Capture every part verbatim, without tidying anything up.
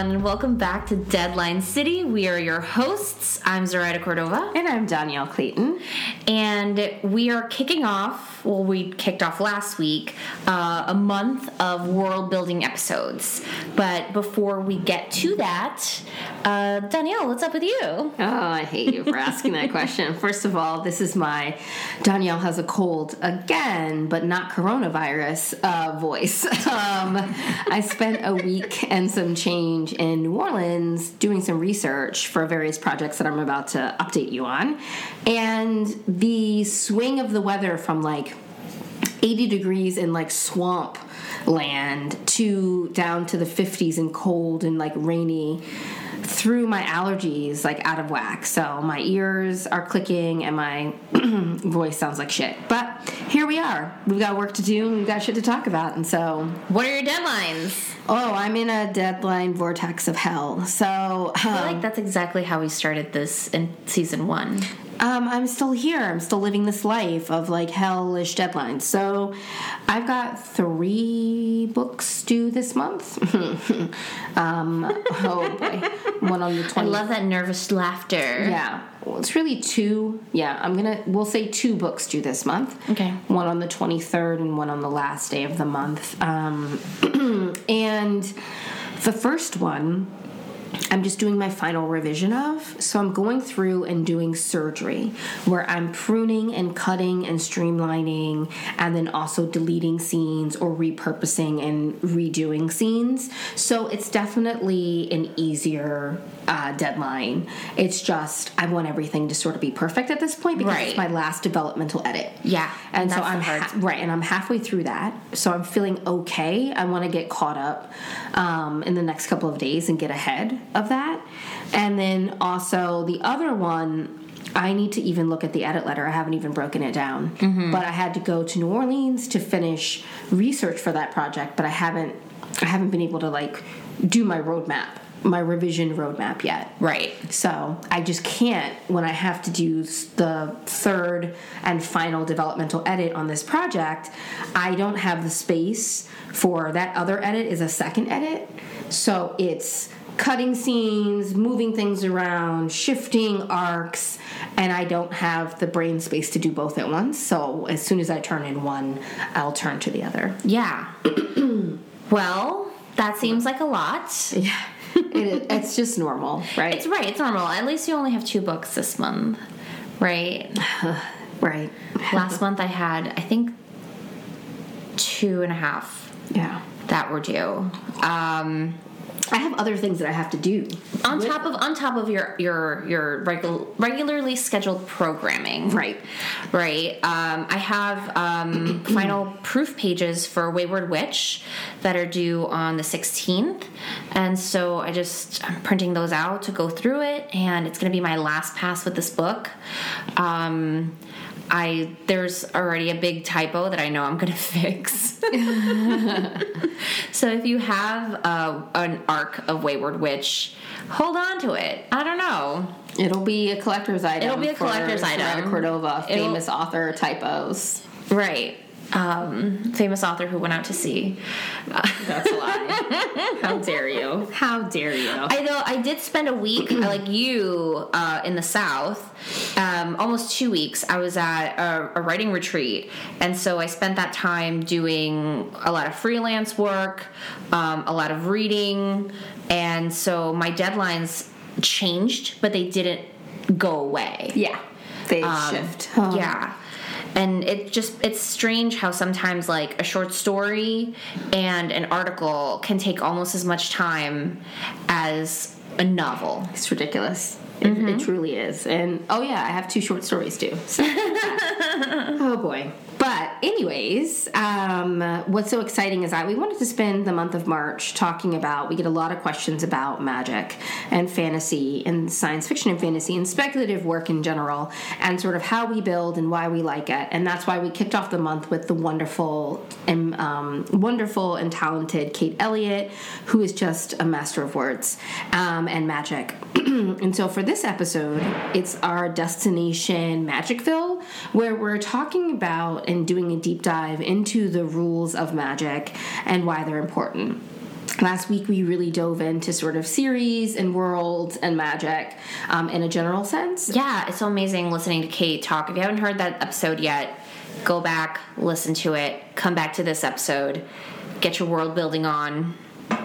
everyone, and welcome back to Deadline City. We are your hosts. I'm Zoraida Cordova. And I'm Danielle Clayton. And we are kicking off, well, we kicked off last week, uh, a month of world-building episodes. But before we get to that, uh, Danielle, what's up with you? Oh, I hate you for asking that question. First of all, this is my Danielle has a cold again, but not coronavirus uh, voice. Um, I spent a week and some change in New Orleans doing some research for various projects that I'm about to update you on. And the swing of the weather from like eighty degrees in like swamp land to down to the fifties and cold and like rainy threw my allergies like out of whack. So my ears are clicking and my voice sounds like shit. But here we are. We've got work to do and we've got shit to talk about. And so, what are your deadlines? Oh, I'm in a deadline vortex of hell. So um, I feel like that's exactly how we started this in season one. Um, I'm still here. I'm still living this life of like hellish deadlines. So I've got three books due this month. um, oh boy, one on the twentieth. I love that nervous laughter. Yeah, well, it's really two. Yeah, I'm gonna. We'll say two books due this month. Okay. One on the twenty-third and one on the last day of the month. Um, and the first one I'm just doing my final revision of. So I'm going through and doing surgery where I'm pruning and cutting and streamlining and then also deleting scenes or repurposing and redoing scenes. So it's definitely an easier uh, deadline. It's just I want everything to sort of be perfect at this point because right. it's my last developmental edit. Yeah. And so I'm ha- right, and I'm halfway through that. So I'm feeling okay. I want to get caught up um, in the next couple of days and get ahead of that. And then also the other one, I need to even look at the edit letter. I haven't even broken it down. Mm-hmm. But I had to go to New Orleans to finish research for that project, but I haven't I haven't been able to like do my roadmap, my revision roadmap yet. Right. So I just can't when I have to do the third and final developmental edit on this project. I don't have the space for that other edit is a second edit. So it's cutting scenes, moving things around, shifting arcs, and I don't have the brain space to do both at once. So as soon as I turn in one, I'll turn to the other. Yeah. Well, that seems like a lot. Yeah. It, it's just normal, right? It's right. It's normal. At least you only have two books this month, right? Right. Last month I had, I think, two and a half. Yeah. That were due. Um, I have other things that I have to do on top of on top of your your your regu- regularly scheduled programming. Right. Right. Um, I have um, final proof pages for Wayward Witch that are due on the sixteenth, and so I just I'm printing those out to go through it, and it's going to be my last pass with this book. Um, I there's already a big typo that I know I'm going to fix. So if you have uh, an arc of Wayward Witch, hold on to it. I don't know. It'll be a collector's item. It'll be a collector's for item. Zoraida Cordova, It'll, famous author typos. Right. Um, famous author who went out to sea. Uh, That's a lie. How dare you? How dare you? I though I did spend a week like you uh, in the South, um, almost two weeks. I was at a, a writing retreat, and so I spent that time doing a lot of freelance work, um, a lot of reading, and so my deadlines changed, but they didn't go away. Yeah, they um, shift. Oh. Yeah. And it just, it's strange how sometimes like a short story and an article can take almost as much time as a novel. It's ridiculous. It, mm-hmm. it truly is. And, oh yeah, I have two short stories too. So. Oh boy. But anyways, um, what's so exciting is that we wanted to spend the month of March talking about, we get a lot of questions about magic and fantasy and science fiction and fantasy and speculative work in general and sort of how we build and why we like it. And that's why we kicked off the month with the wonderful and um, wonderful and talented Kate Elliott, who is just a master of words um, and magic. And so for this episode, it's our destination Magicville, where we're talking about and doing a deep dive into the rules of magic and why they're important. Last week, we really dove into sort of series and worlds and magic um, in a general sense. Yeah, it's so amazing listening to Kate talk. If you haven't heard that episode yet, go back, listen to it, come back to this episode, get your world building on.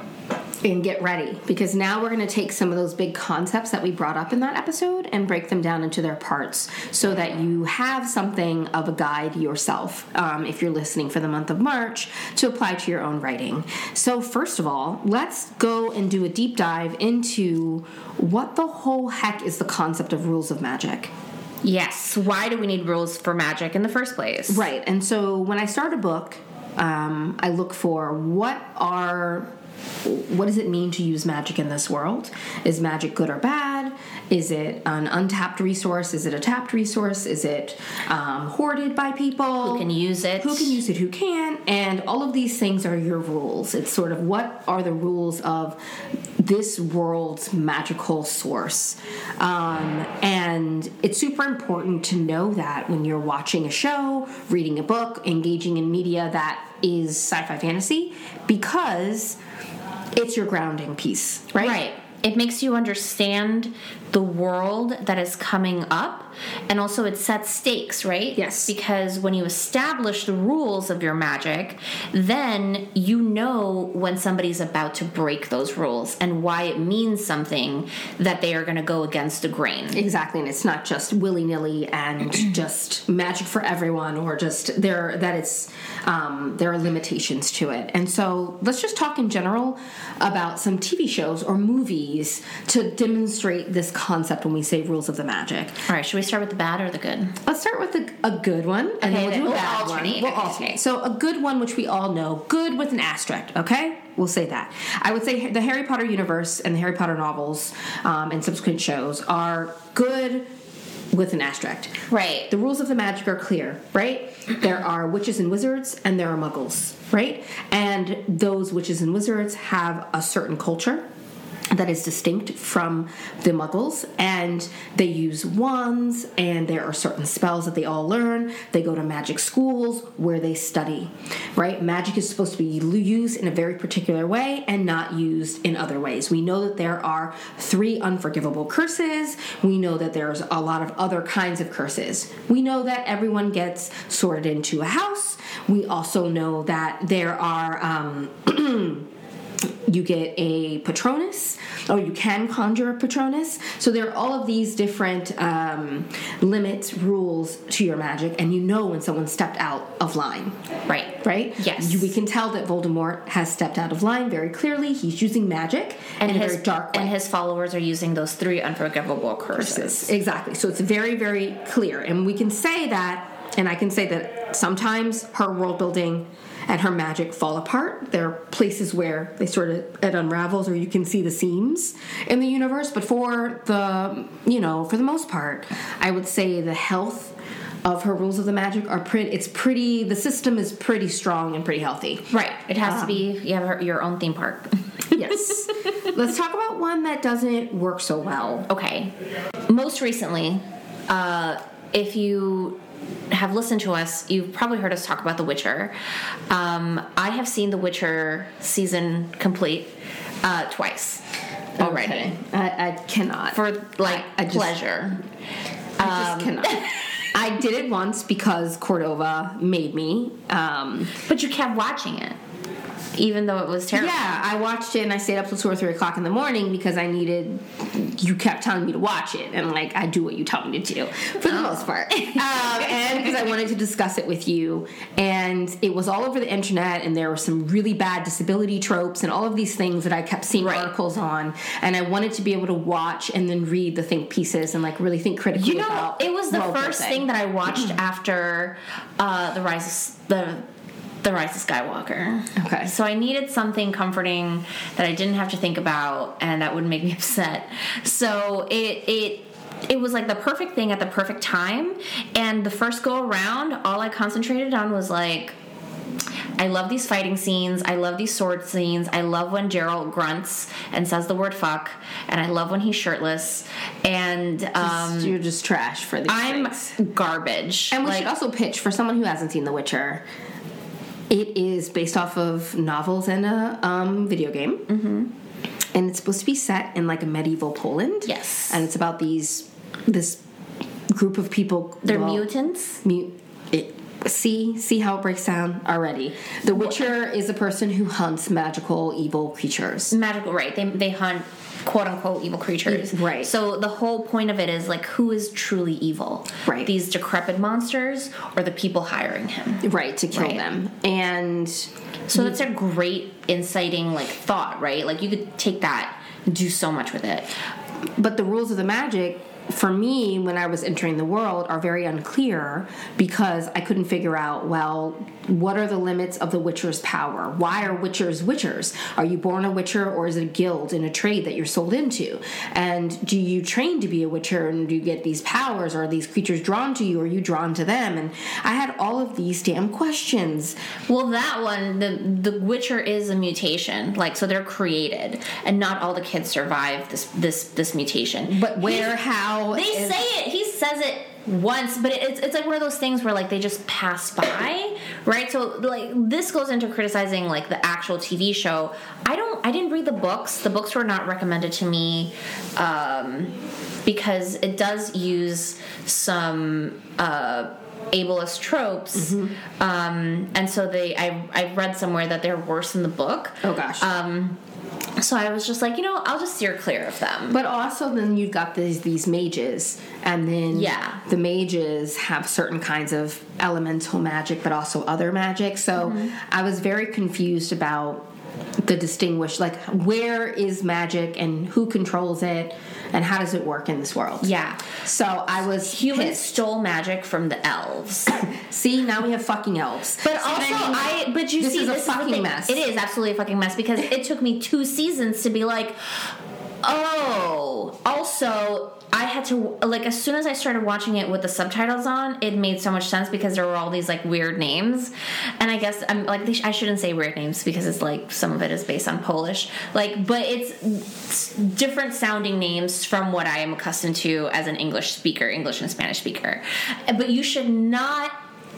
And get ready, because now we're going to take some of those big concepts that we brought up in that episode and break them down into their parts so that you have something of a guide yourself, um, if you're listening for the month of March, to apply to your own writing. So first of all, let's go and do a deep dive into what the whole heck is the concept of rules of magic. Yes. Why do we need rules for magic in the first place? Right. And so when I start a book, um, I look for what are... what does it mean to use magic in this world? Is magic good or bad? Is it an untapped resource? Is it a tapped resource? Is it um, hoarded by people? Who can use it? Who can use it? Who can't? And all of these things are your rules. It's sort of what are the rules of this world's magical source. Um, and it's super important to know that when you're watching a show, reading a book, engaging in media that is sci-fi fantasy, because it's your grounding piece, right? Right. It makes you understand the world that is coming up, and also it sets stakes, right? Yes. Because when you establish the rules of your magic, then you know when somebody's about to break those rules and why it means something that they are going to go against the grain. Exactly, and it's not just willy-nilly and just magic for everyone, or just there that it's um, there are limitations to it. And so let's just talk in general about some T V shows or movies to demonstrate this concept when we say rules of the magic. All right, should we start with the bad or the good? Let's start with a, a good one, and Okay, then we'll do a we'll bad alternate. one. We'll Okay. alternate. So a good one, which we all know, good with an asterisk, okay? We'll say that. I would say the Harry Potter universe and the Harry Potter novels um, and subsequent shows are good with an asterisk. Right. The rules of the magic are clear, right? There are witches and wizards, and there are muggles, right? And those witches and wizards have a certain culture that is distinct from the muggles, and they use wands, and there are certain spells that they all learn. They go to magic schools where they study, right? Magic is supposed to be used in a very particular way and not used in other ways. We know that there are three unforgivable curses. We know that there's a lot of other kinds of curses. We know that everyone gets sorted into a house. We also know that there are um you get a Patronus, or you can conjure a Patronus. So there are all of these different um, limits, rules to your magic, and you know when someone stepped out of line. Right. Right? Yes. We can tell that Voldemort has stepped out of line very clearly. He's using magic And in his a very dark way. and his followers are using those three unforgivable curses. Curses. Exactly. So it's very, very clear. And we can say that, and I can say that sometimes her world building and her magic fall apart. There are places where they sort of, it unravels, or you can see the seams in the universe. But for the, you know, for the most part, I would say the health of her rules of the magic are pretty, it's pretty, the system is pretty strong and pretty healthy. Right. It has Um, to be, you have her- your own theme park. Yes. Let's talk about one that doesn't work so well. Okay. Most recently, uh, if you have listened to us, you've probably heard us talk about The Witcher. Um, I have seen The Witcher season complete uh, twice already. Okay. I, I cannot. For, like, I- I just- pleasure. I just cannot. I did it once because Cordova made me. Um, But you kept watching it, even though it was terrible. yeah, I watched it and I stayed up till two or three o'clock in the morning because I needed. You kept telling me to watch it, and like I do what you tell me to do for the most part, um, and because I wanted to discuss it with you. And it was all over the internet, and there were some really bad disability tropes and all of these things that I kept seeing Right. articles on. And I wanted to be able to watch and then read the think pieces and like really think critically You know, about. it was the world first building. thing that I watched after uh, the rise of the the rise of Skywalker. Okay. So I needed something comforting that I didn't have to think about and that would make me upset. So it it it was like the perfect thing at the perfect time. And the first go around, all I concentrated on was like, I love these fighting scenes. I love these sword scenes. I love when Geralt grunts and says the word fuck. And I love when he's shirtless. And um, You're just trash for these I'm things. garbage. And we like, should also pitch for someone who hasn't seen The Witcher. It is based off of novels and a um, video game. Mm-hmm. And it's supposed to be set in like a medieval Poland. Yes. And it's about these this group of people. They're well, mutants? Mu- it, see? See how it breaks down already. The Witcher is a person who hunts magical, evil creatures. Magical, right. They, they hunt quote-unquote evil creatures. Right. So the whole point of it is, like, who is truly evil? Right. These decrepit monsters or the people hiring him? Right, to kill Right. them. And... So that's a great inciting, like, thought, right? Like, you could take that and do so much with it. But the rules of the magic, for me, when I was entering the world, are very unclear because I couldn't figure out, well, what are the limits of the Witcher's power? Why are Witchers Witchers? Are you born a Witcher, or is it a guild in a trade that you're sold into? And do you train to be a Witcher, and do you get these powers? Or are these creatures drawn to you, or are you drawn to them? And I had all of these damn questions. Well, that one, the the Witcher is a mutation, like, so they're created, and not all the kids survive this this this mutation. But where, He- how... They is- say it. He says it once, but it's it's like one of those things where, like, they just pass by, right? So, like, this goes into criticizing, like, the actual T V show. I don't. I didn't read the books. The books were not recommended to me um, because it does use some. Uh, ableist tropes, mm-hmm. um, and so they. I I read somewhere that they're worse in the book. Oh gosh. Um, so I was just like, you know, I'll just steer clear of them. But also, then you've got these these mages, and then Yeah. the mages have certain kinds of elemental magic, but also other magic. So Mm-hmm. I was very confused about the distinguish, like, where is magic and who controls it, and how does it work in this world? Yeah. So I was Humans pissed. stole magic from the elves. See, now we have fucking elves. But So also, then you- I. But you this see, is a this is the fucking thing. mess. It is absolutely a fucking mess because it took me two seasons to be like, oh. Also, I had to, like, as soon as I started watching it with the subtitles on, it made so much sense because there were all these, like, weird names. And I guess I'm like, they sh- I shouldn't say weird names because it's like some of it is based on Polish. Like, but it's, it's different sounding names from what I am accustomed to as an English speaker, English and Spanish speaker. But you should not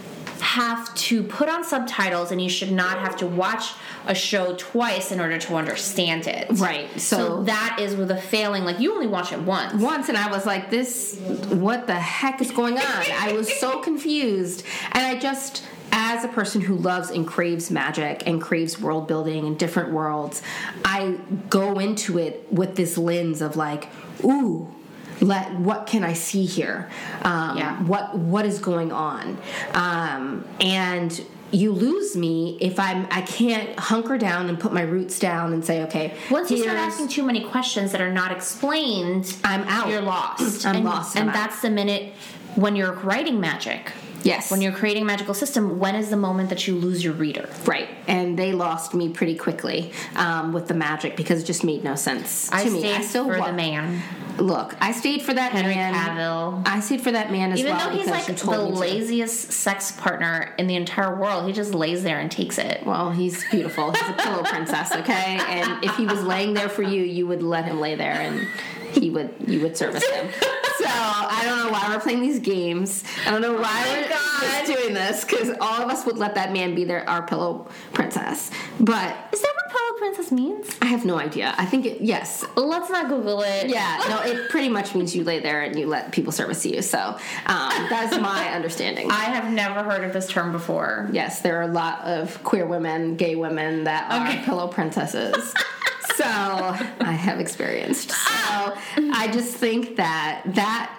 have to put on subtitles, and you should not have to watch a show twice in order to understand it. Right, So, so- that is with a failing. Like, you only watch it once. Once, and I was like, this, what the heck is going on? I was so confused. And I just, as a person who loves and craves magic and craves world building and different worlds, I go into it with this lens of like, ooh, let what can I see here? Um, Yeah. What what is going on? Um, and you lose me if I'm I can't hunker down and put my roots down and say, okay, Once you start here's- asking too many questions that are not explained, I'm out. You're lost. I'm and, lost, And I'm out. that's the minute when you're writing magic. Yes. When you're creating a magical system, when is the moment that you lose your reader? Right, and they lost me pretty quickly um, with the magic because it just made no sense I to me. stayed I still for wa- the man. Look, I stayed for that Henry man. Cavill. I stayed for that man as Even well though he's because like you the told me to. laziest sex partner in the entire world, he just lays there and takes it. Well, he's beautiful. He's a pillow princess, okay? And if he was laying there for you, you would let him lay there, and he would you would service him. So I don't know why we're playing these games. I don't know why Oh my we're God. just doing this because all of us would let that man be their our pillow princess. But Is that what Pillow Princess means? I have no idea. I think it, yes. Let's not Google it. Yeah, no, it pretty much means you lay there and you let people service you. So um, that's my understanding. I have never heard of this term before. Yes, there are a lot of queer women, gay women that are Okay. pillow princesses. So I have experienced. So I just think that that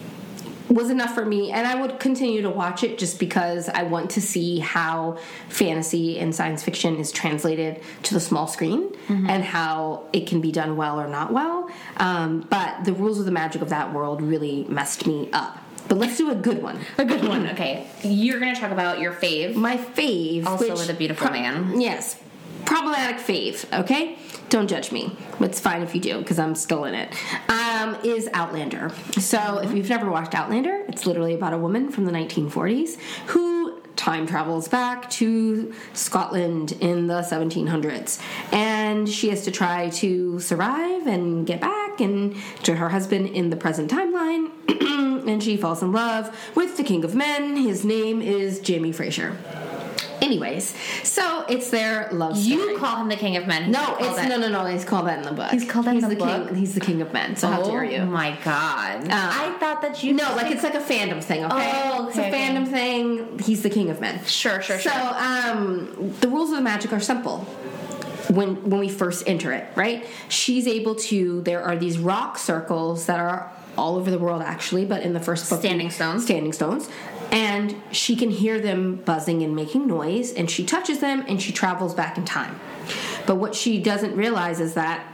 was enough for me, and I would continue to watch it just because I want to see how fantasy and science fiction is translated to the small screen mm-hmm. and how it can be done well or not well. Um, but the rules of the magic of that world really messed me up. But let's do a good one. A good one. Okay. You're going to talk about your fave. My fave. Also which with a beautiful man. Yes. Problematic fave, okay? Don't judge me. It's fine if you do, because I'm still in it. Um, is Outlander. So if you've never watched Outlander, it's literally about a woman from the nineteen forties who time travels back to Scotland in the seventeen hundreds. And she has to try to survive and get back and to her husband in the present timeline. And she falls in love with the king of men. His name is Jamie Fraser. Anyways, so it's their love story. You call him the king of men. He's no, it's that. no, no, no. He's called that in the book. He's called that he's in the, the book. King, he's the king of men. So oh, how dare you? Oh my god! Uh, I thought that you. No, like it's like a fandom thing. Okay, oh, okay, it's a okay. fandom thing. He's the king of men. Sure, sure, so, sure. So, um, the rules of the magic are simple. When when we first enter it, right? She's able to. There are these rock circles that are all over the world, actually, but in the first book, standing stones. Standing stones. And she can hear them buzzing and making noise, and she touches them, and she travels back in time. But what she doesn't realize is that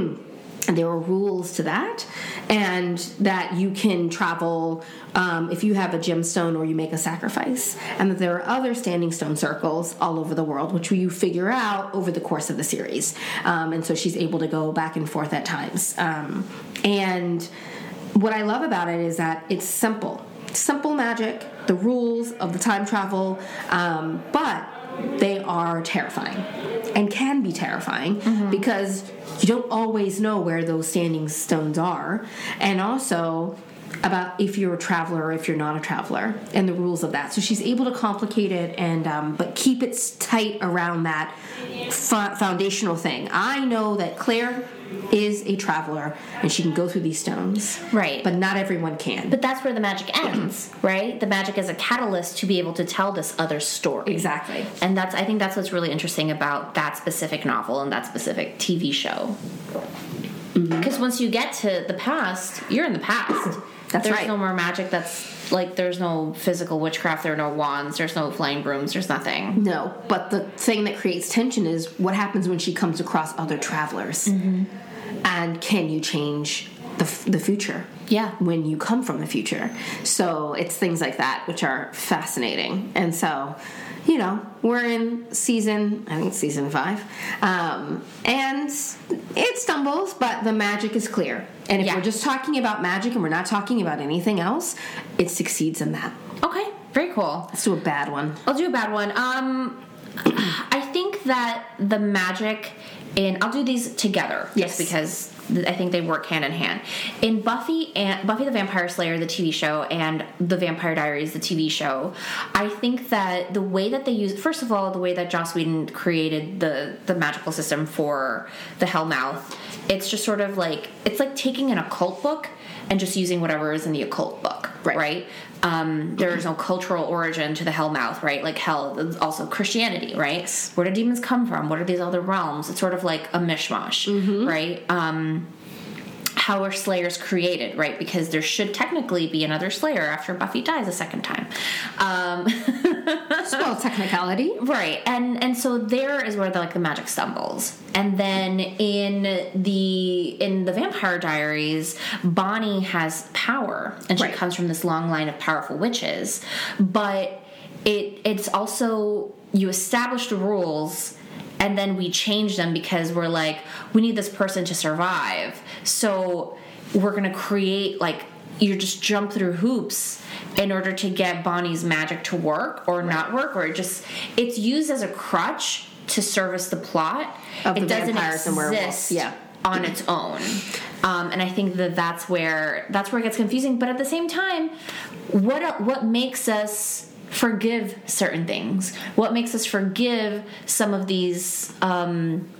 there are rules to that, and that you can travel um, if you have a gemstone or you make a sacrifice, and that there are other standing stone circles all over the world, which you figure out over the course of the series. Um, and so she's able to go back and forth at times. Um, and what I love about it is that it's simple. Simple magic, the rules of the time travel, um, but they are terrifying and can be terrifying mm-hmm. because you don't always know where those standing stones are, and also about if you're a traveler or if you're not a traveler and the rules of that. So she's able to complicate it and um, but keep it tight around that fo- foundational thing. I know that Claire is a traveler and she can go through these stones, right? But not everyone can. But that's where the magic ends, right? The magic is a catalyst to be able to tell this other story. Exactly. And that's I think that's what's really interesting about that specific novel and that specific T V show. Because mm-hmm. once you get to the past, you're in the past. That's there's right. no more magic. That's like there's no physical witchcraft. There are no wands. There's no flying brooms. There's nothing. No, but the thing that creates tension is what happens when she comes across other travelers, mm-hmm. and can you change the the future? Yeah, when you come from the future. So it's things like that which are fascinating, and so. You know, we're in season, I think season five, um, and it stumbles, but the magic is clear. And if yeah. we're just talking about magic and we're not talking about anything else, it succeeds in that. Okay, very cool. Let's do a bad one. I'll do a bad one. Um, I think that the magic in, I'll do these together. Yes. Just because I think they work hand in hand. In Buffy and Buffy the Vampire Slayer, the T V show, and The Vampire Diaries, the T V show, I think that the way that they use, first of all, the way that Joss Whedon created the the magical system for the Hellmouth, it's just sort of like it's like taking an occult book and just using whatever is in the occult book, right? right? Um, there is no cultural origin to the Hellmouth, right? Like hell, also Christianity, right? Where do demons come from? What are these other realms? It's sort of like a mishmash, mm-hmm. right? Um, how are Slayers created, right? Because there should technically be another Slayer after Buffy dies a second time. Um, well, technicality, right? And and so there is where the, like the magic stumbles. And then in the in the Vampire Diaries, Bonnie has power, and she right. comes from this long line of powerful witches. But it it's also you establish the rules. And then we change them because we're like, we need this person to survive. So we're going to create, like, you just jump through hoops in order to get Bonnie's magic to work or right. not work. Or it just, it's used as a crutch to service the plot. Of the it doesn't vampires and werewolves. exist Yeah. on its own. Um, and I think that that's where, that's where it gets confusing. But at the same time, what what makes us forgive certain things? What makes us forgive some of these um,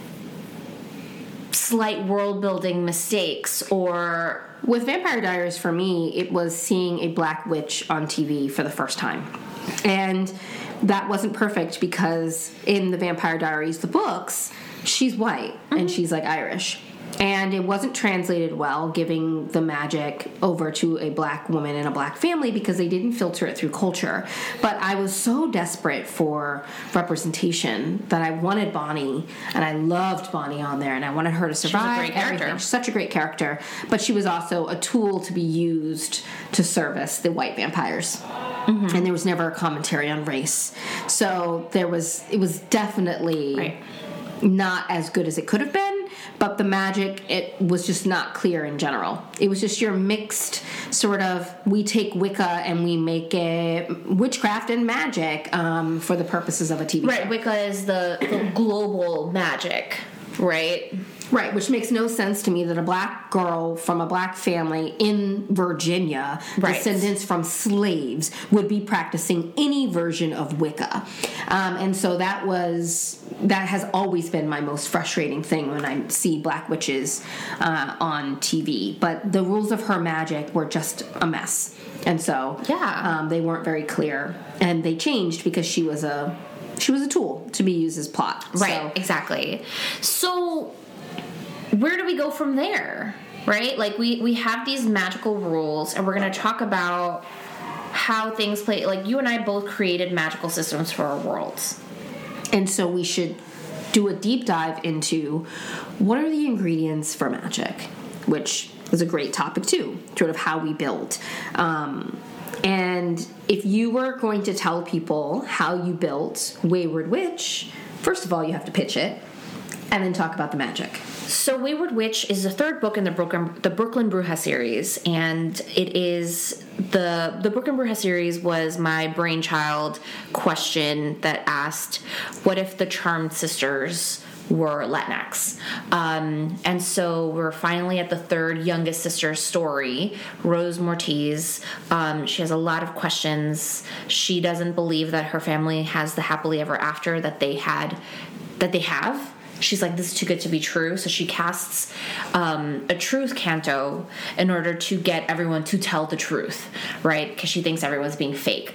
slight world building mistakes? Or with Vampire Diaries, for me, it was seeing a black witch on T V for the first time, and that wasn't perfect because in the Vampire Diaries, the books, she's white mm-hmm. and she's like Irish. And it wasn't translated well, giving the magic over to a black woman in a black family because they didn't filter it through culture. But I was so desperate for representation that I wanted Bonnie, and I loved Bonnie on there, and I wanted her to survive. She's a great character. Everything. She's such a great character. But she was also a tool to be used to service the white vampires. Mm-hmm. And there was never a commentary on race. So there was, it was definitely right. not as good as it could have been. But the magic, it was just not clear in general. It was just your mixed sort of, we take Wicca and we make it witchcraft and magic um, for the purposes of a T V right, show. Wicca is the, the global magic, right? Right, which makes no sense to me that a black girl from a black family in Virginia, right. descendants from slaves, would be practicing any version of Wicca. Um, and so that was, that has always been my most frustrating thing when I see black witches uh, on T V. But the rules of her magic were just a mess. And so yeah. um, they weren't very clear. And they changed because she was a, she was a tool to be used as plot. Right, so, exactly. So where do we go from there, right? Like, we, we have these magical rules, and we're going to talk about how things play. Like, you and I both created magical systems for our worlds. And so we should do a deep dive into what are the ingredients for magic, which is a great topic, too, sort of how we build. Um, and if you were going to tell people how you built Wayward Witch, first of all, you have to pitch it, and then talk about the magic. So Wayward Witch is the third book in the Brooklyn, the Brooklyn Bruja series, and it is the the Brooklyn Bruja series was my brainchild question that asked, what if the Charmed sisters were Latinx? Um, and so we're finally at the third youngest sister story, Rose Mortiz. Um, she has a lot of questions. She doesn't believe that her family has the happily ever after that they had, that they have. She's like, this is too good to be true. So she casts um, a truth canto in order to get everyone to tell the truth, right? Because she thinks everyone's being fake.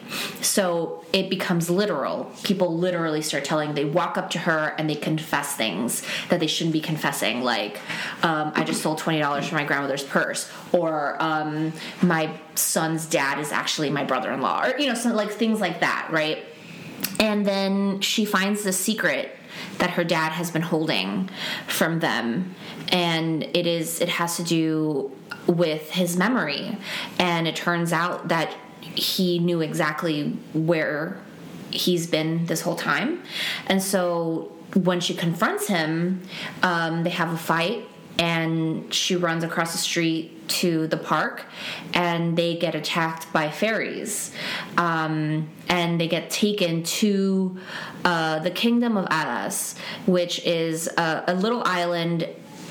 So it becomes literal. People literally start telling, they walk up to her and they confess things that they shouldn't be confessing. Like, um, I just stole twenty dollars from my grandmother's purse. Or um, my son's dad is actually my brother-in-law. Or, you know, so like things like that, right? And then she finds the secret that her dad has been holding from them, and it is it has to do with his memory. And it turns out that he knew exactly where he's been this whole time. And so when she confronts him, um, they have a fight, and she runs across the street to the park, and they get attacked by fairies, um, and they get taken to uh, the Kingdom of Hadas, which is a, a little island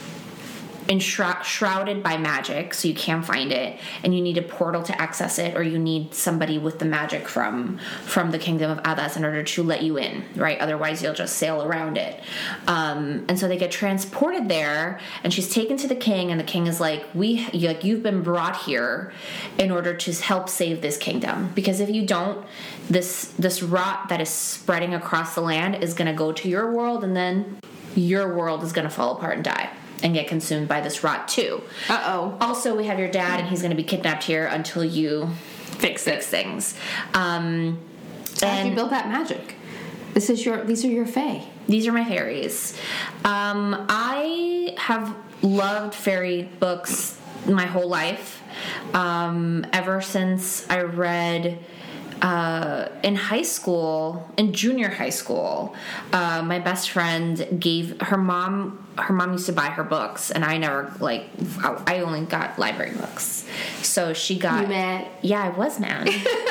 enshroud- shrouded by magic, so you can't find it, and you need a portal to access it, or you need somebody with the magic from from the Kingdom of Hadas in order to let you in, right? Otherwise, you'll just sail around it. Um, and so they get transported there, and she's taken to the king, and the king is like, "We, like, you've been brought here in order to help save this kingdom, because if you don't, this this rot that is spreading across the land is going to go to your world, and then your world is going to fall apart and die." And get consumed by this rot too. Uh-oh. Also, we have your dad, and he's going to be kidnapped here until you fix, fix things. Um, so how did you build that magic? This is your. These are your fae. These are my fairies. Um, I have loved fairy books my whole life. Um, ever since I read. Uh, in high school, in junior high school, uh, my best friend gave her mom. Her mom used to buy her books, and I never like. I only got library books, so she got. You mad? Yeah, I was mad.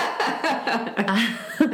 uh,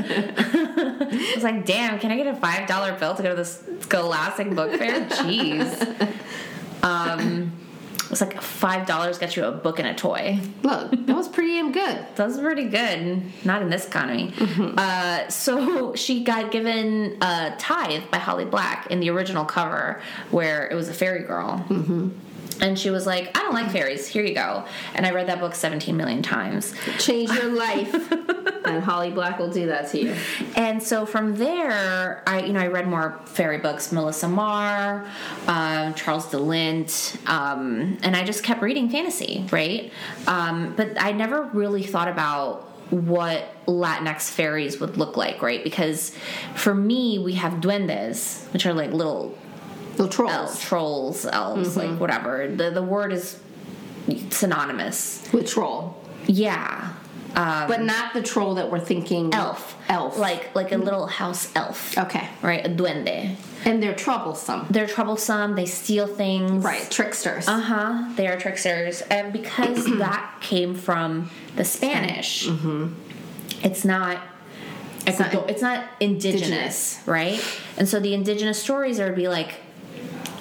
I was like, "Damn! Can I get a five dollar bill to go to the Scholastic Book Fair?" Jeez. Um. It was like five dollars gets you a book and a toy. Look, that was pretty damn good. That was pretty good. Not in this economy. Mm-hmm. Uh, so she got given a Tithe by Holly Black in the original cover, where it was a fairy girl. Mm-hmm. And she was like, "I don't like fairies. Here you go." And I read that book seventeen million times. Change your life. And Holly Black will do that to you. And so from there, I you know I read more fairy books, Melissa Marr, uh, Charles DeLint, um, and I just kept reading fantasy, right? Um, but I never really thought about what Latinx fairies would look like, right? Because for me, we have duendes, which are like little... Little trolls. Elves, trolls, elves, mm-hmm. like whatever. The the word is synonymous. With troll. Yeah. Um, but not the troll that we're thinking. Elf. Elf. Like like a little house elf. Okay. Right? A duende. And they're troublesome. They're troublesome. They steal things. Right. Tricksters. Uh-huh. They are tricksters. And because that came from the Spanish, mm-hmm. it's not... It's not, it's not indigenous, indigenous, right? And so the indigenous stories are would be like,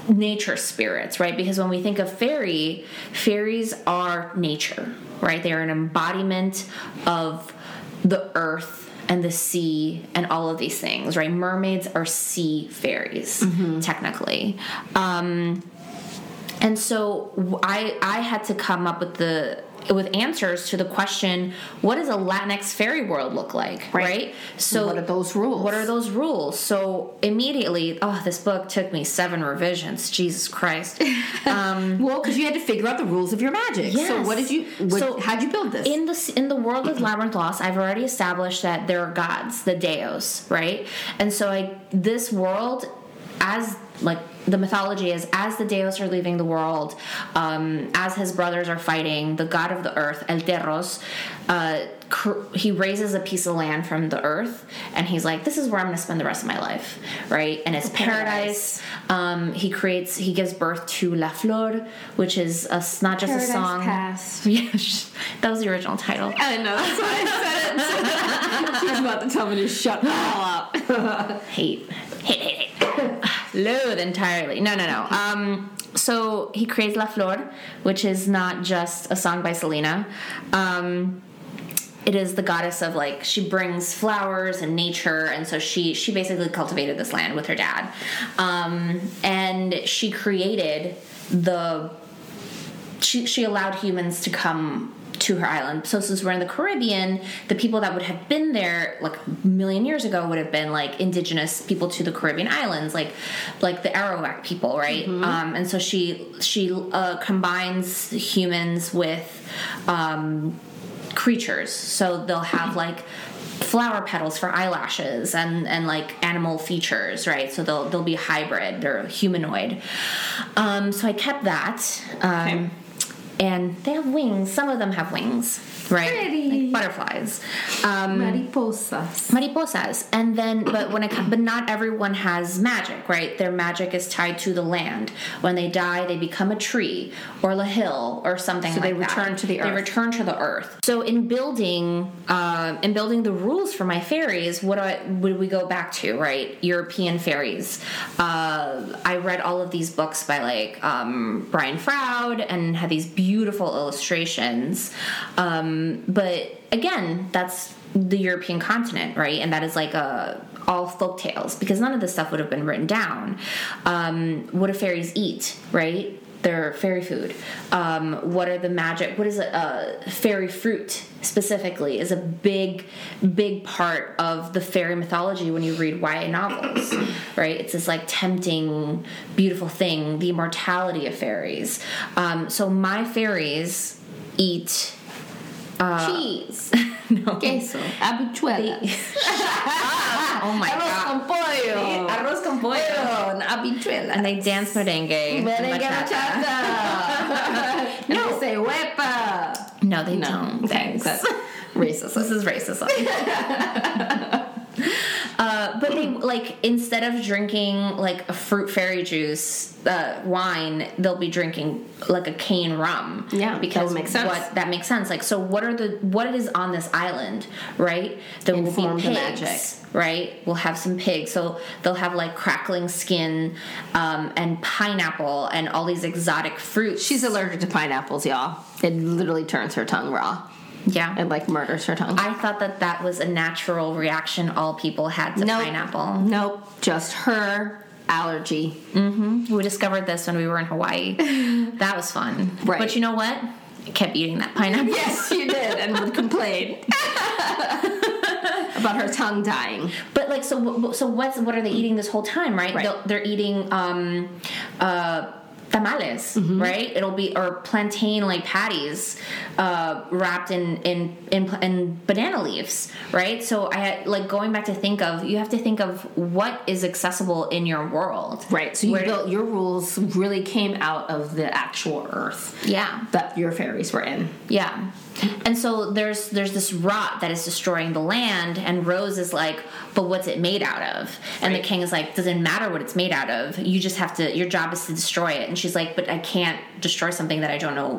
nature spirits, right? Because when we think of fairy, fairies are nature, right? They are an embodiment of the earth and the sea and all of these things, right? Mermaids are sea fairies, mm-hmm. technically. Um, and so I I had to come up with the with answers to the question, what does a Latinx fairy world look like, right? right? So what are those rules? What are those rules? So immediately, oh, this book took me seven revisions. Jesus Christ. Um, well, because you had to figure out the rules of your magic. Yes. So what did you? What, so how'd you build this? In the in the world of Labyrinth Lost, I've already established that there are gods, the Deos, right? And so I this world, as like. The mythology is as the Deos are leaving the world, um, as his brothers are fighting, the god of the earth, El Terros, uh, cr- he raises a piece of land from the earth, and he's like, this is where I'm going to spend the rest of my life, right? And it's paradise. paradise. Um, he creates, he gives birth to La Flor, which is a, not just Paradise a song. Past. Yeah, that was the original title. I know, that's why I said it. She's about to tell me to shut all up. Hate. Hate, hate, hate. Loathe entirely. No, no, no. Um, so he creates La Flor, which is not just a song by Selena. Um, it is the goddess of, like, she brings flowers and nature, and so she she basically cultivated this land with her dad. Um, and she created the... She, she allowed humans to come to her island. So since we're in the Caribbean, the people that would have been there like a million years ago would have been like indigenous people to the Caribbean islands, like like the Arawak people, right? Mm-hmm. Um, and so she she uh, combines humans with um, creatures. So they'll have like flower petals for eyelashes and, and like animal features, right? So they'll they'll be hybrid, they're humanoid. Um, so I kept that. Um, okay. And they have wings. Some of them have wings, right? Pretty. Like butterflies. Um, Mariposas. Mariposas. And then, but when it, but not everyone has magic, right? Their magic is tied to the land. When they die, they become a tree or a hill or something so like that. So they return to the earth. They return to the earth. So in building, uh, in building the rules for my fairies, what do I, would we go back to, right? European fairies. Uh, I read all of these books by like um, Brian Froud and had these beautiful illustrations. Um, but again, that's the European continent, right? And that is like a all folk tales, because none of this stuff would have been written down. Um, what do fairies eat, right? Their fairy food. Um, what are the magic? What is a uh, fairy fruit specifically? Is a big, big part of the fairy mythology when you read Y A novels, right? It's this like tempting, beautiful thing, the immortality of fairies. Um, so my fairies eat uh, cheese, no, queso, habichuelas. Oh my arroz god! Con pollo. Arroz con pollo, habichuelas, and they dance merengue, merengue bachata. And no. They say huepa. No, they no. don't. Okay, that's racism. This is racism. Uh, but they like instead of drinking like a fruit fairy juice uh, wine, they'll be drinking like a cane rum. Yeah, because that makes sense. What, that makes sense. Like, so what are the what is on this island, right? There will be pigs, right? We'll have some pigs, so they'll have like crackling skin um, and pineapple and all these exotic fruits. She's allergic to pineapples, y'all. It literally turns her tongue raw. Yeah. It, like, murders her tongue. I thought that that was a natural reaction all people had to nope. pineapple. Nope. Just her allergy. Mm-hmm. We discovered this when we were in Hawaii. That was fun. Right. But you know what? I kept eating that pineapple. Yes, you did, and would complain about her tongue dying. But, like, so so what's, what are they eating this whole time, right? right. They're eating... Um, uh, tamales, mm-hmm. right? It'll be or plantain like patties uh, wrapped in, in in in banana leaves, right? So I had like going back to think of you have to think of what is accessible in your world, right? So you built your rules really came out of the actual earth, yeah, that your fairies were in, yeah. And so there's there's this rot that is destroying the land, and Rose is like, but what's it made out of? And right. the king is like, doesn't matter what it's made out of. You just have to. Your job is to destroy it. And she's like, but I can't destroy something that I don't know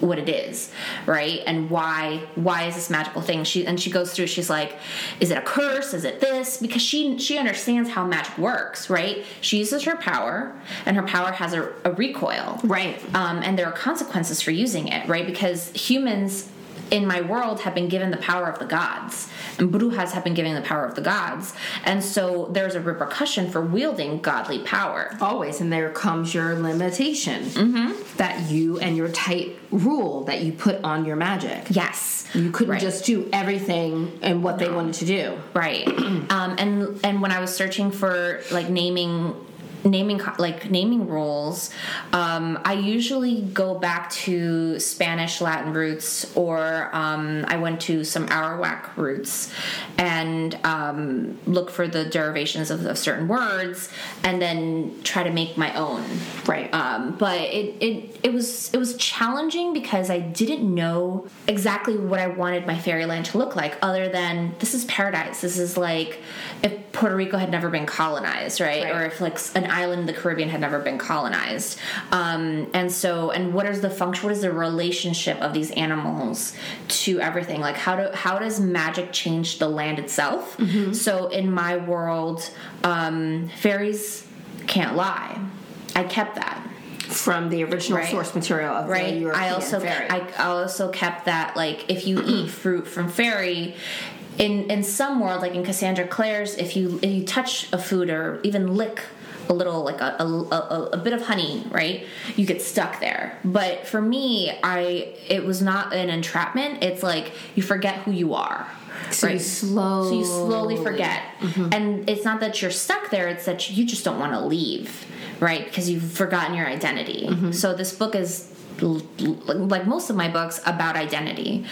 what it is, right? And why why is this magical thing? She and she goes through, she's like, is it a curse? Is it this? Because she she understands how magic works, right? She uses her power, and her power has a, a recoil. Right. Um, and there are consequences for using it, right? Because humans in my world have been given the power of the gods, and brujas have been given the power of the gods, and so there's a repercussion for wielding godly power. Always, and there comes your limitation Mm-hmm. that you and your tight rule that you put on your magic. Yes, You couldn't right. just do everything and what they wanted to do. Right. um, and and when I was searching for like naming naming co- like naming rules, um, I usually go back to Spanish Latin roots, or um, I went to some Arawak roots and um, look for the derivations of, of certain words, and then try to make my own. Right. Um, but it, it it was it was challenging because I didn't know exactly what I wanted my fairyland to look like, other than this is paradise. This is like if Puerto Rico had never been colonized, right? Right. Or if like an island in the Caribbean had never been colonized. Um, and so, and what is the function? What is the relationship of these animals to everything? Like how do how does magic change the land itself? Mm-hmm. So in my world, um, fairies can't lie. I kept that. From the original Right. source material of the Right. European I also fairy. I also kept that, like, if you eat fruit from fairy, in in some world, like in Cassandra Clare's, if you if you touch a food or even lick a little, like a, a, a, a bit of honey, right, you get stuck there. But for me, I it was not an entrapment. It's like you forget who you are. So right? you slowly... So you slowly forget. And it's not that you're stuck there, it's that you just don't want to leave, right? Because you've forgotten your identity. So this book is, l- l- like most of my books, about identity.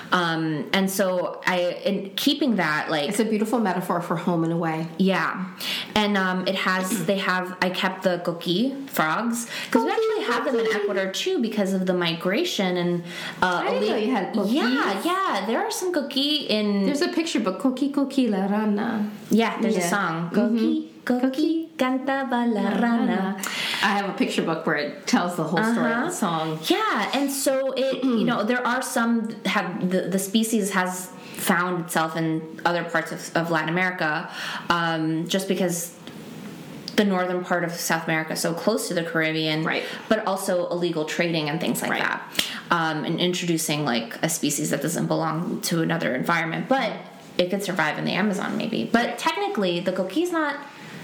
Um, and so I, in keeping that, like... It's a beautiful metaphor for home in a way. Yeah. And um, it has, they have, I kept the coqui frogs, because we actually have them in Ecuador too because of the migration and... Uh, I didn't know you had coquis. Yeah, yeah. There are some coqui in... There's a picture book, Coqui Coqui La Rana. Yeah, there's Yeah. a song. Coqui, coqui, cantaba la rana. I have a picture book where it tells the whole story of Uh-huh. the song. Yeah, and so it, you know, there are some have the the species has found itself in other parts of, of Latin America, um, just because the northern part of South America is so close to the Caribbean, Right. but also illegal trading and things like Right. that, um, and introducing like a species that doesn't belong to another environment, but it could survive in the Amazon maybe. But technically, the coqui's not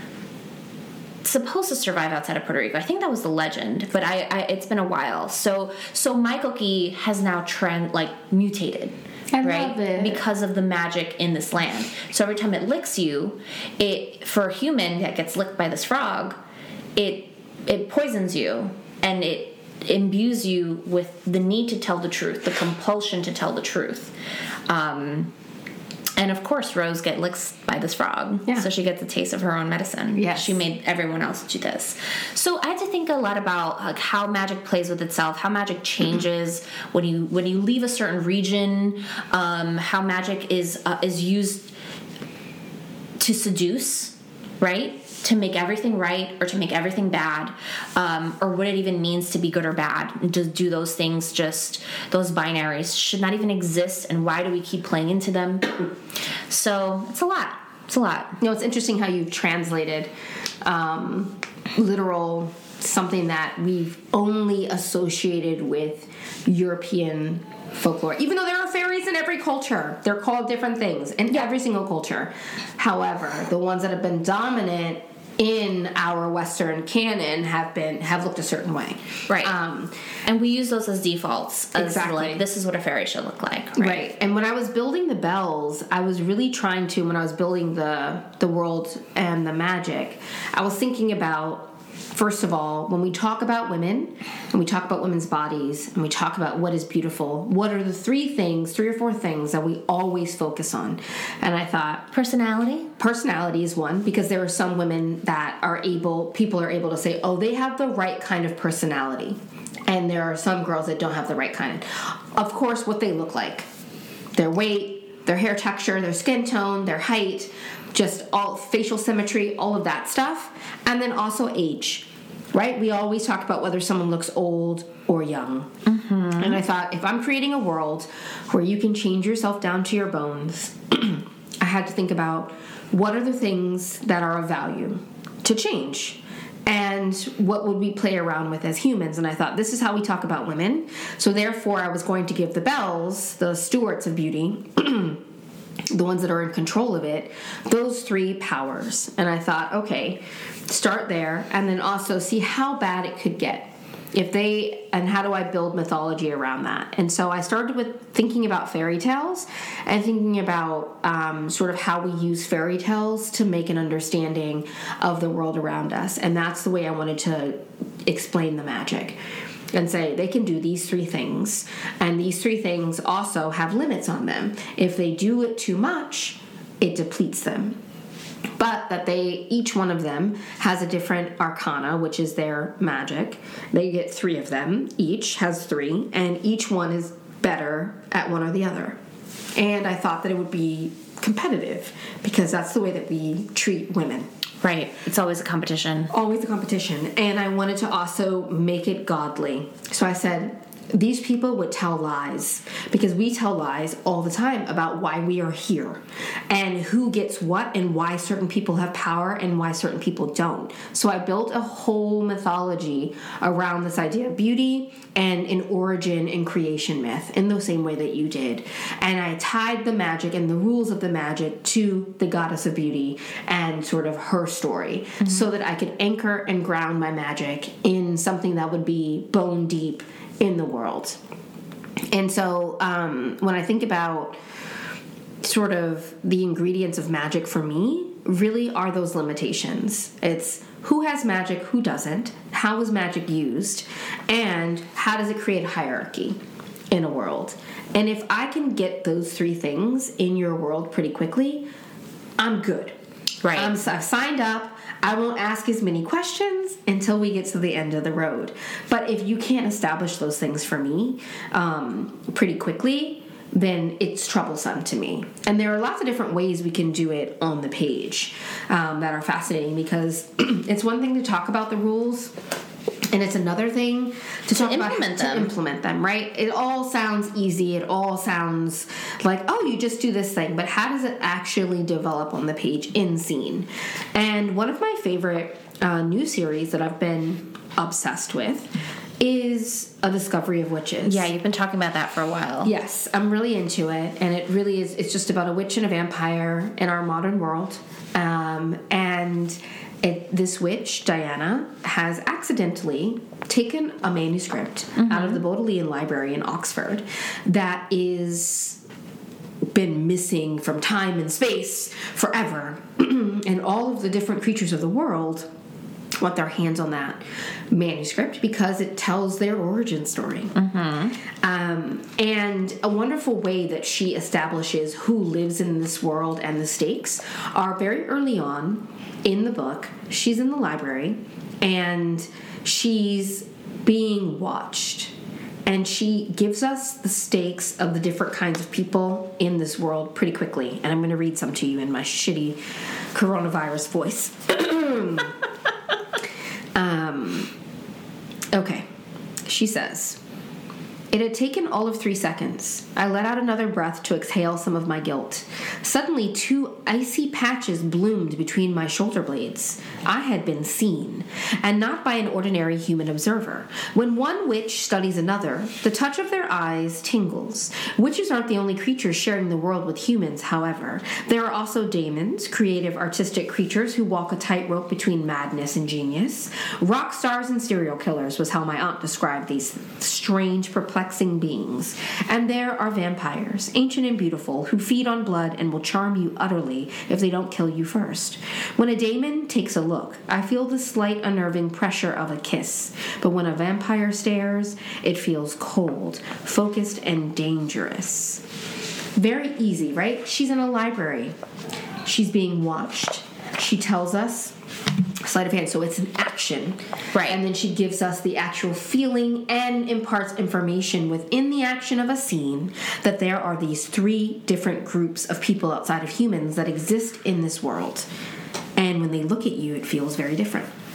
supposed to survive outside of Puerto Rico. I think that was the legend, but I, I it's been a while. So so my coqui has now trend like mutated. I right? love it. Because of the magic in this land. So every time it licks you, it for a human that gets licked by this frog, it it poisons you and it imbues you with the need to tell the truth, the compulsion to tell the truth. Um, and of course, Rose gets licked by this frog, Yeah. so she gets a taste of her own medicine. Yes. She made everyone else do this. So I had to think a lot about like how magic plays with itself, how magic changes when you when you leave a certain region, um, how magic is uh, is used to seduce, right? To make everything right or to make everything bad, um, or what it even means to be good or bad. Do, do those things just, those binaries should not even exist, and why do we keep playing into them? So it's a lot. It's a lot. You know, it's interesting how you've translated um, literal something that we've only associated with European folklore. Even though there are fairies in every culture, they're called different things in every single culture. However, the ones that have been dominant in our Western canon have been have looked a certain way, Right. Um, And we use those as defaults. As Exactly. like, this is what a fairy should look like. Right. And when I was building the bells, I was really trying to, when I was building the the world and the magic, I was thinking about, first of all, when we talk about women, and we talk about women's bodies, and we talk about what is beautiful, what are the three things, three or four things that we always focus on? And I thought, Personality. personality is one, because there are some women that are able, people are able to say, oh, they have the right kind of personality. And there are some girls that don't have the right kind. Of course, what they look like, their weight, their hair texture, their skin tone, their height, just all facial symmetry, all of that stuff. And then also age. right? We always talk about whether someone looks old or young. Mm-hmm. And I thought, if I'm creating a world where you can change yourself down to your bones, I had to think about what are the things that are of value to change, and what would we play around with as humans. And I thought, this is how we talk about women. So therefore, I was going to give the Belles, the stewards of beauty, the ones that are in control of it, those three powers. And I thought, okay, start there, and then also see how bad it could get. If they, and how do I build mythology around that? And so I started with thinking about fairy tales and thinking about um, sort of how we use fairy tales to make an understanding of the world around us. And that's the way I wanted to explain the magic and say they can do these three things. And these three things also have limits on them. If they do it too much, it depletes them. But that they, each one of them has a different arcana, which is their magic. They get three of them. Each has three, and each one is better at one or the other. And I thought that it would be competitive, because that's the way that we treat women. Right. It's always a competition. Always a competition. And I wanted to also make it godly. So I said, these people would tell lies, because we tell lies all the time about why we are here and who gets what and why certain people have power and why certain people don't. So I built a whole mythology around this idea of beauty and an origin and creation myth in the same way that you did. And I tied the magic and the rules of the magic to the goddess of beauty and sort of her story, mm-hmm. so that I could anchor and ground my magic in something that would be bone deep in the world. And so um, when I think about sort of the ingredients of magic for me, really are those limitations. It's who has magic, who doesn't, how is magic used, and how does it create hierarchy in a world. And if I can get those three things in your world pretty quickly, I'm good. Right. I'm, I've signed up. I won't ask as many questions until we get to the end of the road. But if you can't establish those things for me um, pretty quickly, then it's troublesome to me. And there are lots of different ways we can do it on the page um, that are fascinating, because it's one thing to talk about the rules, and it's another thing to talk about how to implement them, right? It all sounds easy. It all sounds like, oh, you just do this thing. But how does it actually develop on the page in scene? And one of my favorite uh, new series that I've been obsessed with is A Discovery of Witches. Yeah, you've been talking about that for a while. Yes, I'm really into it. And it really is, it's just about a witch and a vampire in our modern world. Um, and... It, this witch, Diana, has accidentally taken a manuscript mm-hmm. out of the Bodleian Library in Oxford that is been missing from time and space forever. And all of the different creatures of the world want their hands on that manuscript because it tells their origin story. Mm-hmm. Um, and a wonderful way that she establishes who lives in this world and the stakes are very early on in the book. She's in the library and she's being watched. And she gives us the stakes of the different kinds of people in this world pretty quickly. And I'm going to read some to you in my shitty coronavirus voice. um, okay. She says, "It had taken all of three seconds. I let out another breath to exhale some of my guilt. Suddenly, two icy patches bloomed between my shoulder blades. I had been seen, and not by an ordinary human observer. When one witch studies another, the touch of their eyes tingles. Witches aren't the only creatures sharing the world with humans, however. There are also daemons, creative, artistic creatures who walk a tightrope between madness and genius. Rock stars and serial killers was how my aunt described these strange, perplexing beings. And there are vampires, ancient and beautiful, who feed on blood and will charm you utterly if they don't kill you first. When a daemon takes a look, I feel the slight unnerving pressure of a kiss. But when a vampire stares, it feels cold, focused, and dangerous." Very easy, right? She's in a library. She's being watched. She tells us sleight of hand, so it's an action. Right. And then she gives us the actual feeling and imparts information within the action of a scene that there are these three different groups of people outside of humans that exist in this world. And when they look at you, it feels very different.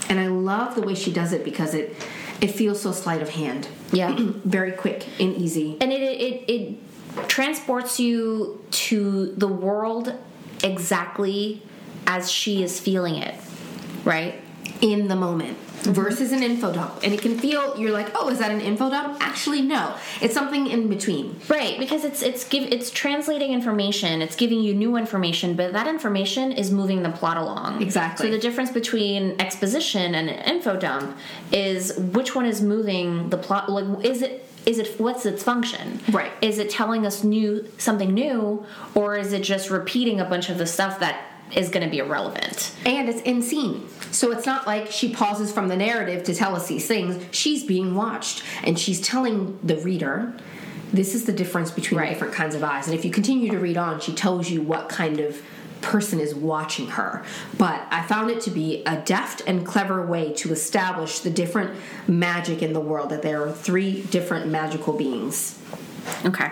And I love the way she does it because it it feels so sleight of hand. Yeah. Very quick and easy. And it, it, it transports you to the world exactly as she is feeling it, right? In the moment. Versus an info dump. And it can feel, you're like, oh, is that an info dump? Actually, no. It's something in between. Right, because it's it's give it's translating information, it's giving you new information, but that information is moving the plot along. Exactly. So the difference between exposition and an info dump is which one is moving the plot, like is it Is it what's its function? Right. Is it telling us new something new, or is it just repeating a bunch of the stuff that is going to be irrelevant? And it's in scene. So it's not like she pauses from the narrative to tell us these things. She's being watched, and she's telling the reader, this is the difference between right. the different kinds of eyes. And if you continue to read on, she tells you what kind of person is watching her. But I found it to be a deft and clever way to establish the different magic in the world, that there are three different magical beings. Okay.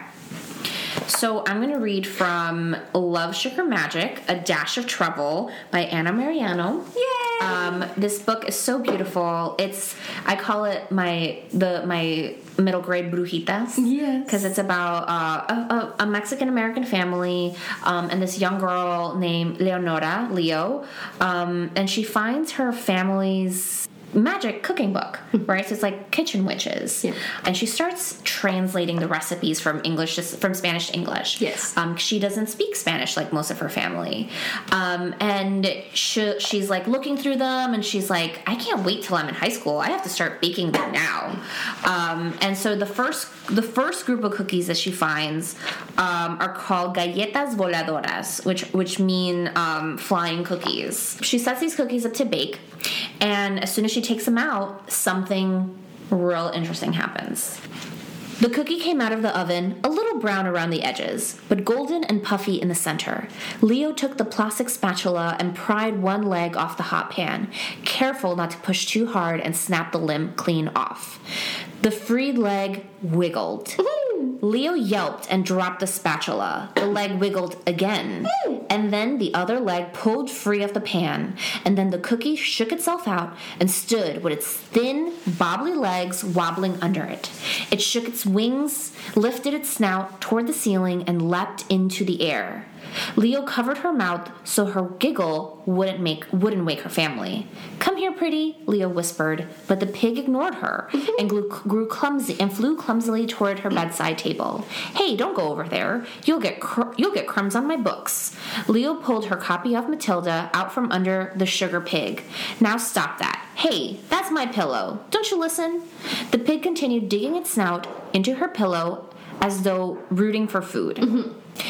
So I'm going to read from Love, Sugar, Magic, A Dash of Trouble by Anna Mariano. Yay! Um, this book is so beautiful. It's, I call it my, the, my middle grade brujitas. Yes. Because it's about uh, a, a Mexican-American family um, and this young girl named Leonora, Leo, um, and she finds her family's magic cooking book, right? So it's like Kitchen Witches. Yeah. And she starts translating the recipes from English to, from Spanish to English. Yes. Um, she doesn't speak Spanish like most of her family. Um, and she, she's like looking through them, and she's like, I can't wait till I'm in high school. I have to start baking them now. Um, and so the first the first group of cookies that she finds um, are called galletas voladoras, which which mean um, flying cookies. She sets these cookies up to bake, and as soon as she takes them out, something real interesting happens. The cookie came out of the oven, a little brown around the edges, but golden and puffy in the center. Leo took the plastic spatula and pried one leg off the hot pan, careful not to push too hard and snap the limb clean off. The freed leg wiggled. Leo yelped and dropped the spatula. The leg wiggled again. And then the other leg pulled free of the pan. And then the cookie shook itself out and stood with its thin, bobbly legs wobbling under it. It shook its wings, lifted its snout toward the ceiling, and leapt into the air. Leo covered her mouth so her giggle wouldn't make wouldn't wake her family. "Come here, pretty," Leo whispered, but the pig ignored her and grew, grew clumsy and flew clumsily toward her bedside table. "Hey, don't go over there. You'll get cr- you'll get crumbs on my books." Leo pulled her copy of Matilda out from under the sugar pig. "Now stop that. Hey, that's my pillow. Don't you listen?" The pig continued digging its snout into her pillow as though rooting for food. Mm-hmm.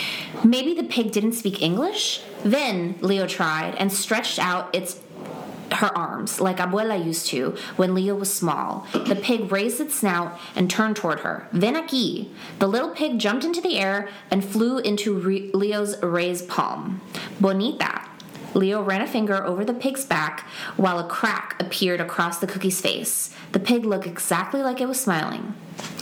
Maybe the pig didn't speak English? Then Leo tried and stretched out its her arms like Abuela used to when Leo was small. The pig raised its snout and turned toward her. "Ven aquí." The little pig jumped into the air and flew into Re- Leo's raised palm. "Bonita." Leo ran a finger over the pig's back while a crack appeared across the cookie's face. The pig looked exactly like it was smiling.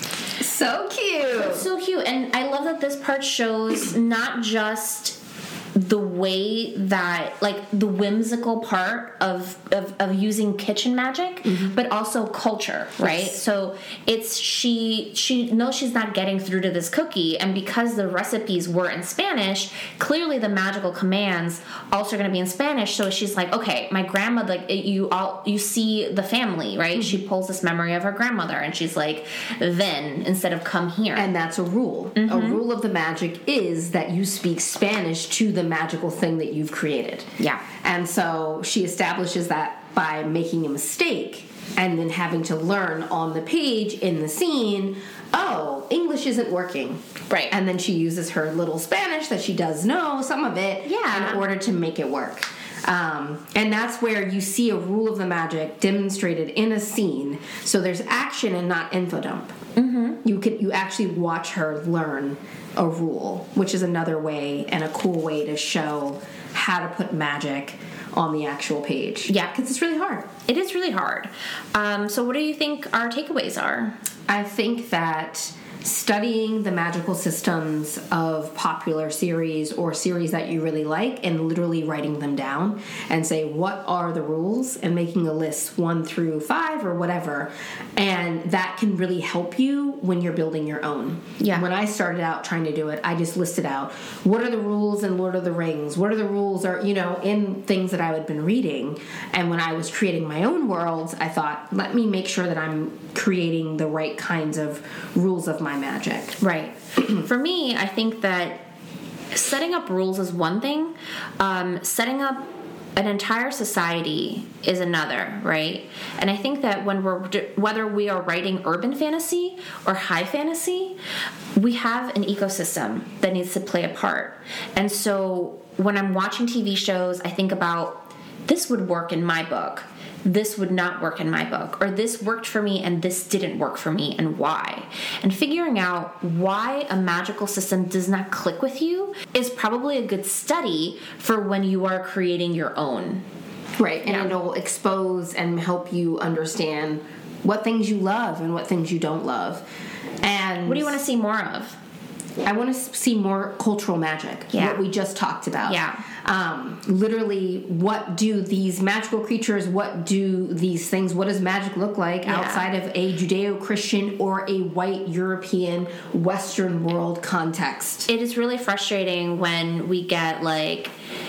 So cute. It's so cute. And I love that this part shows not just the way that, like, the whimsical part of of, of using kitchen magic, mm-hmm. but also culture, right? Yes. So it's she she knows she's not getting through to this cookie, and because the recipes were in Spanish, clearly the magical commands also are going to be in Spanish. So she's like, okay, my grandmother, like, it, you all you see the family, right? Mm-hmm. She pulls this memory of her grandmother, and she's like, then instead of come here, and that's a rule. Mm-hmm. A rule of the magic is that you speak Spanish to the magical thing that you've created. Yeah. And so she establishes that by making a mistake and then having to learn on the page in the scene, oh, English isn't working. Right. And then she uses her little Spanish that she does know, some of it, yeah. in order to make it work. Um, and that's where you see a rule of the magic demonstrated in a scene. So there's action and not info dump. Mm-hmm. You can you actually watch her learn a rule, which is another way and a cool way to show how to put magic on the actual page. Yeah, because it's really hard. It is really hard. Um, so what do you think our takeaways are? I think that studying the magical systems of popular series or series that you really like and literally writing them down and say, what are the rules, and making a list one through five or whatever. And that can really help you when you're building your own. Yeah. When I started out trying to do it, I just listed out what are the rules in Lord of the Rings, what are the rules are, you know, in things that I had been reading. And when I was creating my own worlds, I thought, let me make sure that I'm creating the right kinds of rules of my magic. Right. For me, I think that setting up rules is one thing. Um, setting up an entire society is another, right? And I think that when we're, whether we are writing urban fantasy or high fantasy, we have an ecosystem that needs to play a part. And so when I'm watching T V shows, I think about, this would work in my book. This would not work in my book, or this worked for me and this didn't work for me, and why. And figuring out why a magical system does not click with you is probably a good study for when you are creating your own. Right, and Yeah. it'll expose and help you understand what things you love and what things you don't love. And What do you want to see more of? I want to see more cultural magic. Yeah. What we just talked about. Yeah. Um, literally, what do these magical creatures, what do these things, what does magic look like Yeah. outside of a Judeo-Christian or a white European Western world context? It is really frustrating when we get like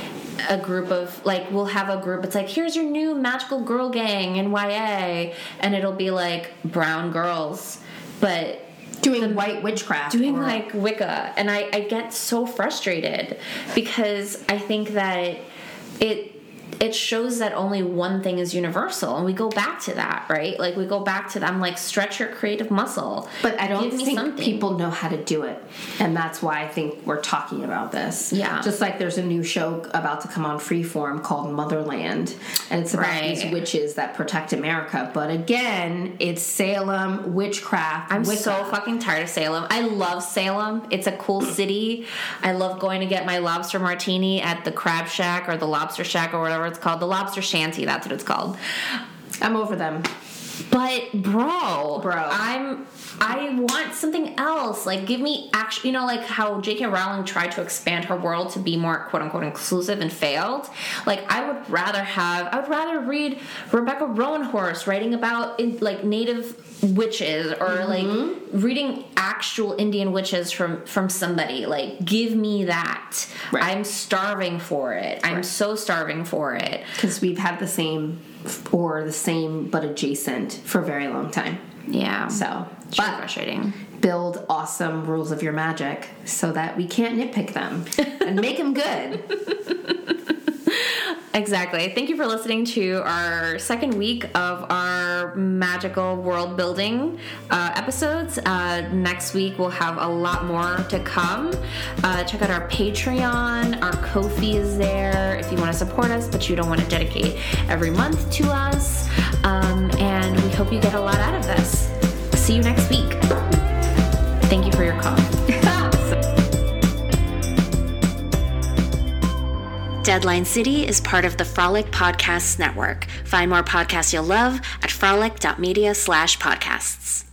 a group of, like, we'll have a group, it's like, here's your new magical girl gang in Y A, and it'll be like brown girls, but Doing white witchcraft. doing or, like Wicca, and I, I get so frustrated because I think that it it shows that only one thing is universal, and we go back to that, right? Like we go back to that. I'm like, stretch your creative muscle. But I don't Give me think something. people know how to do it. And that's why I think we're talking about this. Yeah. Just like there's a new show about to come on Freeform called Motherland. And it's about Right. these witches that protect America. But again, it's Salem, witchcraft, I'm Wicca. so fucking tired of Salem. I love Salem. It's a cool city. I love going to get my lobster martini at the Crab Shack or the Lobster Shack or whatever it's called. The Lobster Shanty, that's what it's called. I'm over them. But bro, Bro. I'm I want something else. Like, give me action. You know, like how J K Rowling tried to expand her world to be more quote unquote inclusive and failed. Like, I would rather have. I would rather read Rebecca Roanhorse writing about like native witches, or Mm-hmm. like reading actual Indian witches from from somebody. Like, give me that. Right. I'm starving for it. I'm Right. so starving for it. Because we've had the same or the same but adjacent for a very long time. Yeah. So, It's really but frustrating. build awesome rules of your magic so that we can't nitpick them and make them good. Exactly. Thank you for listening to our second week of our magical world building uh, episodes. Uh, next week we'll have a lot more to come. Uh, check out our Patreon. Our Ko-fi is there if you want to support us, but you don't want to dedicate every month to us. Um, and we hope you get a lot out of this. See you next week. Thank you for your call. Deadline City is part of the Frolic Podcasts Network. Find more podcasts you'll love at frolic dot media slash podcasts.